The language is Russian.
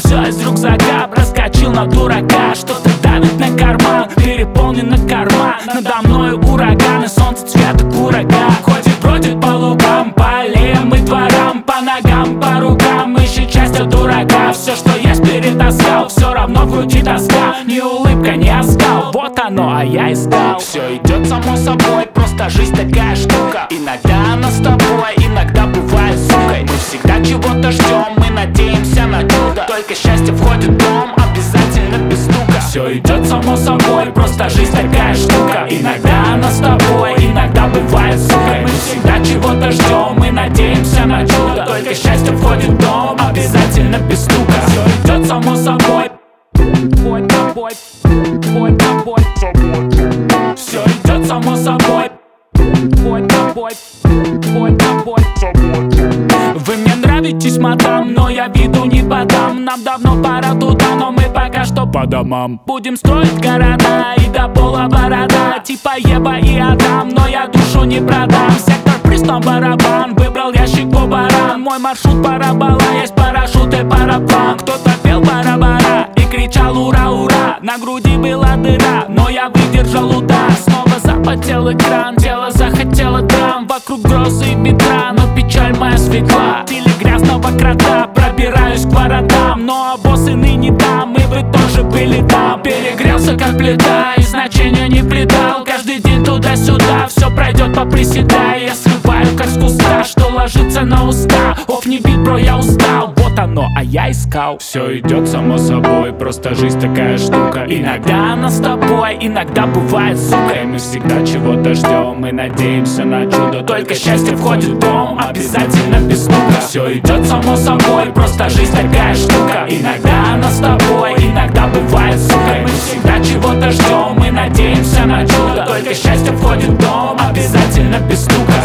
все из рюкзака, проскочил на дурака. Что-то давит на карман, переполнена карман. Надо мной ураган и солнце цвета курага. Ходит, бродит по лугам, по аллеям и дворам, по ногам, по рукам, ищет счастье дурака. Все, что есть, перетаскал, все равно в груди тоска. Ни улыбка, ни оскал, вот оно, а я искал. Все идет само собой, просто жизнь такая штука. Иногда она с тобой, иногда бывает сукой. Мы всегда чего-то ждем, мы надеемся на чудо. Только счастье входит в дом, обязательно без стука. Все идет само собой, просто жизнь такая штука. Иногда она с тобой, иногда бывает сукой. Мы всегда чего-то ждем, мы надеемся на чудо. Только счастье входит в дом, обязательно без стука. Все идет само собой, бой тобой, бой тобой. Все идет само собой, бой тобой, бой тобой. Вы мне нравитесь, мадам, но я виду не подам. Нам давно пора туда, но мы пока что по домам. Будем строить города и до пола борода, типа Ева и Адам, но я душу не продам. Сектор пристом барабан, выбрал ящик по баран. Мой маршрут парабола, есть парашют и параплан. Кто-то пел барабара и кричал ура, ура. На груди была дыра, но я выдержал удар. Снова запотел экран, тело захотело драм. Вокруг грозы и ветра, но печаль моя светла. В стиле грязного крота пробираюсь к воротам, но боссы ныне там, и вы тоже были там. Перегрелся как плита и значения не придал. Каждый день туда-сюда, все пройдет поприседая. Я срываю как с куста, что ложится на уста. Оф, не бить, бро, я устал. Вот оно, а я искал. Все идет само собой, просто жизнь такая штука. Иногда она с тобой, иногда бывает сукой. Мы всегда чего-то ждем, мы надеемся на чудо. Только счастье входит в дом, обязательно без стука. Все идет само собой, просто жизнь такая штука. Иногда она с тобой, иногда бывает сукой. Мы всегда чего-то ждем, мы надеемся на чудо. Только счастье входит в дом, обязательно без стука.